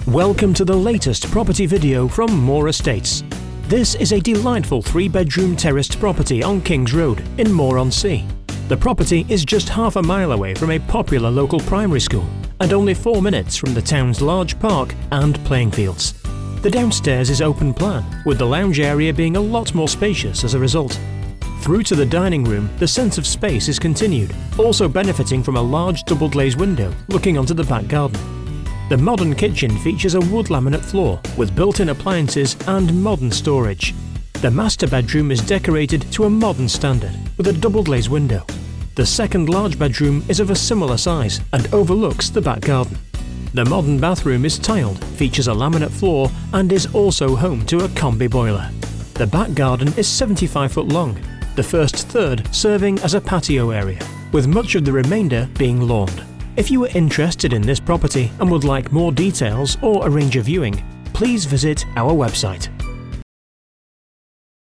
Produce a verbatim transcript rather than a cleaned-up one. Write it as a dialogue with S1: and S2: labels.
S1: Welcome to the latest property video from Moor Estates. This is a delightful three-bedroom terraced property on Kings Road in Moor-on-Sea. The property is just half a mile away from a popular local primary school and only four minutes from the town's large park and playing fields. The downstairs is open plan, with the lounge area being a lot more spacious as a result. Through to the dining room, the sense of space is continued, also benefiting from a large double-glazed window looking onto the back garden. The modern kitchen features a wood laminate floor with built-in appliances and modern storage. The master bedroom is decorated to a modern standard with a double-glazed window. The second large bedroom is of a similar size and overlooks the back garden. The modern bathroom is tiled, features a laminate floor and is also home to a combi boiler. The back garden is seventy-five foot long, the first third serving as a patio area, with much of the remainder being lawned. If you are interested in this property and would like more details or arrange a viewing, please visit our website.